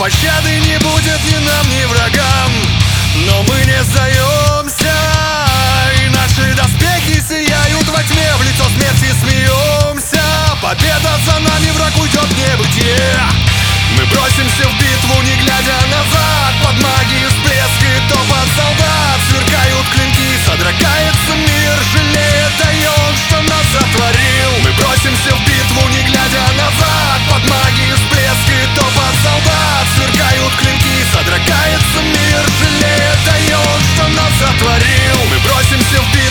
Пощады не будет ни нам, ни врагам, но мы не сдаемся. И наши доспехи сияют во тьме, в лицо смерти смеемся. Победа за нами, враг уйдет в небытие. Мы бросимся в битву, не глядя назад. Под магию всплеск и топот солдат. Сверкают клинки, содрогается мир. Жалеет он, что нас сотворил. Мы бросимся в битву, не глядя назад. Под магию всплеск и топот солдат. Сверкают клинки, содрогается мир. Жалеет он, что нас сотворил. Мы бросимся в битву.